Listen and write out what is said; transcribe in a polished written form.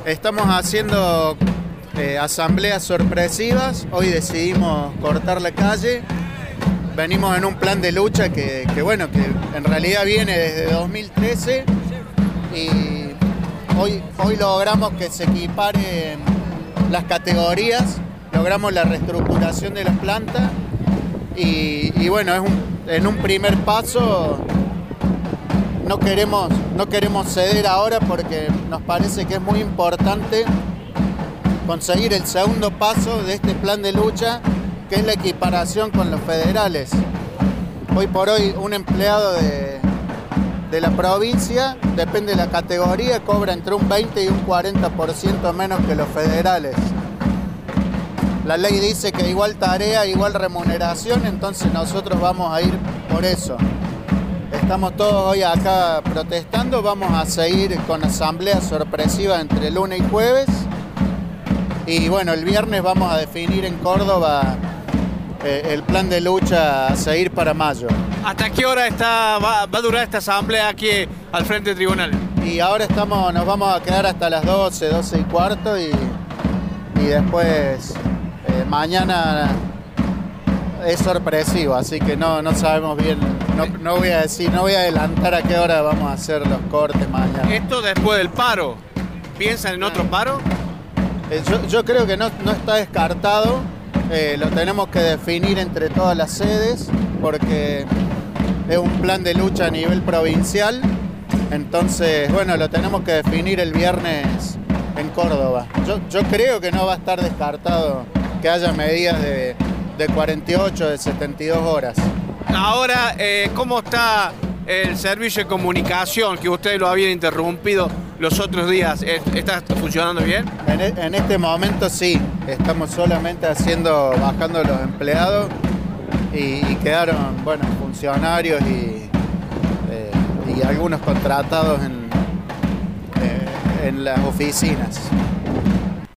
Estamos haciendo asambleas sorpresivas. Hoy decidimos cortar la calle. Venimos en un plan de lucha que en realidad viene desde 2013 y hoy logramos que se equiparen las categorías, logramos la reestructuración de las plantas y bueno, en un primer paso. No queremos ceder ahora porque nos parece que es muy importante conseguir el segundo paso de este plan de lucha, que es la equiparación con los federales. Hoy por hoy un empleado de la provincia, depende de la categoría, cobra entre un 20 y un 40% menos que los federales. La ley dice que igual tarea, igual remuneración, entonces nosotros vamos a ir por eso. Estamos todos hoy acá protestando, vamos a seguir con asambleas sorpresivas entre lunes y jueves. Y bueno, el viernes vamos a definir en Córdoba el plan de lucha a seguir para mayo. ¿Hasta qué hora va a durar esta asamblea aquí al frente del tribunal? Y ahora nos vamos a quedar hasta las 12 y cuarto y después mañana es sorpresivo, así que no sabemos bien, no voy a adelantar a qué hora vamos a hacer los cortes mañana. ¿Esto después del paro? ¿Piensan en otro paro? Yo creo que no está descartado, lo tenemos que definir entre todas las sedes porque es un plan de lucha a nivel provincial, entonces bueno, lo tenemos que definir el viernes en Córdoba. Yo creo que no va a estar descartado que haya medidas de 48, de 72 horas. Ahora, ¿cómo está el servicio de comunicación que ustedes lo habían interrumpido los otros días? ¿Está funcionando bien? En este momento sí, estamos solamente bajando los empleados y quedaron, funcionarios y algunos contratados en las oficinas.